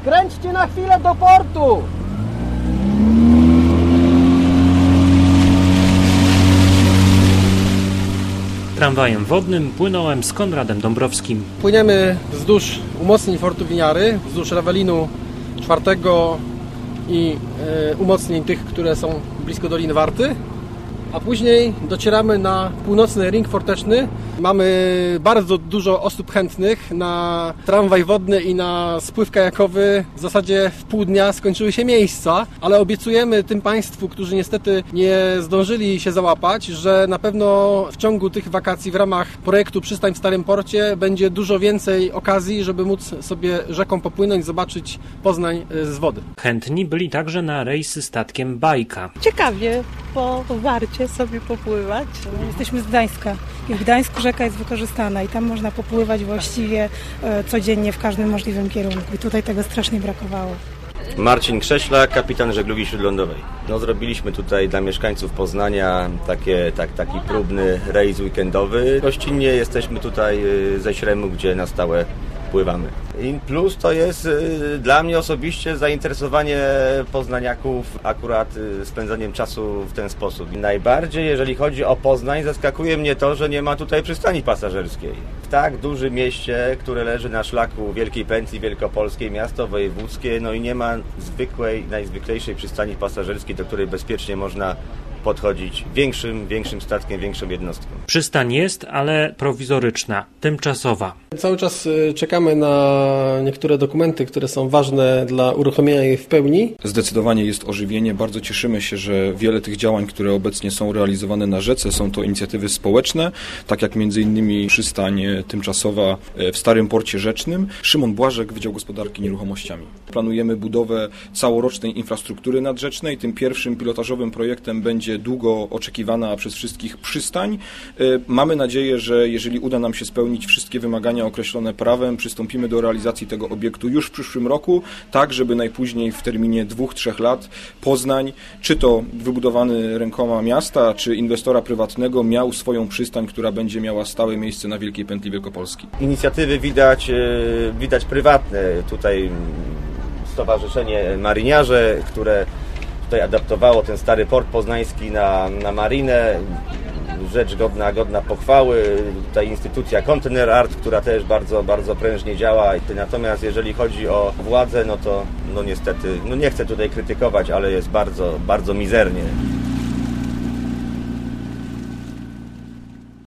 Skręćcie na chwilę do portu! Tramwajem wodnym płynąłem z Konradem Dąbrowskim. Płyniemy wzdłuż umocnień Fortu Winiary, wzdłuż Rawelinu 4 i umocnień tych, które są blisko Doliny Warty. A później docieramy na północny ring forteczny. Mamy bardzo dużo osób chętnych na tramwaj wodny i na spływ kajakowy. W zasadzie w pół dnia skończyły się miejsca, ale obiecujemy tym Państwu, którzy niestety nie zdążyli się załapać, że na pewno w ciągu tych wakacji w ramach projektu Przystań w Starym Porcie będzie dużo więcej okazji, żeby móc sobie rzeką popłynąć, zobaczyć Poznań z wody. Chętni byli także na rejsy statkiem Bajka. Ciekawie po Warcie sobie popływać. Jesteśmy z Gdańska i w Gdańsku rzeka jest wykorzystana i tam można popływać właściwie codziennie w każdym możliwym kierunku i tutaj tego strasznie brakowało. Marcin Krześlak, kapitan żeglugi śródlądowej. Zrobiliśmy tutaj dla mieszkańców Poznania taki próbny rejs weekendowy. Gościnnie jesteśmy tutaj ze Śremu, gdzie na stałe pływamy. I plus to jest dla mnie osobiście zainteresowanie poznaniaków akurat spędzaniem czasu w ten sposób. Najbardziej, jeżeli chodzi o Poznań, zaskakuje mnie to, że nie ma tutaj przystani pasażerskiej. W tak dużym mieście, które leży na szlaku Wielkiej Pętli Wielkopolskiej, miasto wojewódzkie, no i nie ma najzwyklejszej przystani pasażerskiej, do której bezpiecznie można podchodzić większym statkiem, większą jednostką. Przystań jest, ale prowizoryczna, tymczasowa. Cały czas czekamy na niektóre dokumenty, które są ważne dla uruchomienia jej w pełni. Zdecydowanie jest ożywienie. Bardzo cieszymy się, że wiele tych działań, które obecnie są realizowane na rzece, są to inicjatywy społeczne, tak jak m.in. przystań tymczasowa w Starym Porcie Rzecznym. Szymon Błażek, Wydział Gospodarki Nieruchomościami. Planujemy budowę całorocznej infrastruktury nadrzecznej. Tym pierwszym pilotażowym projektem będzie długo oczekiwana przez wszystkich przystań. Mamy nadzieję, że jeżeli uda nam się spełnić wszystkie wymagania określone prawem, przystąpimy do realizacji tego obiektu już w przyszłym roku, tak żeby najpóźniej w terminie 2-3 lat Poznań, czy to wybudowany rękoma miasta, czy inwestora prywatnego, miał swoją przystań, która będzie miała stałe miejsce na Wielkiej Pętli Wielkopolskiej. Inicjatywy widać prywatne. Tutaj Stowarzyszenie Maryniarze, które tutaj adaptowało ten stary port poznański na marynę. Rzecz godna pochwały. Tutaj instytucja Container Art, która też bardzo prężnie działa. Natomiast jeżeli chodzi o władzę, no to niestety, nie chcę tutaj krytykować, ale jest bardzo mizernie.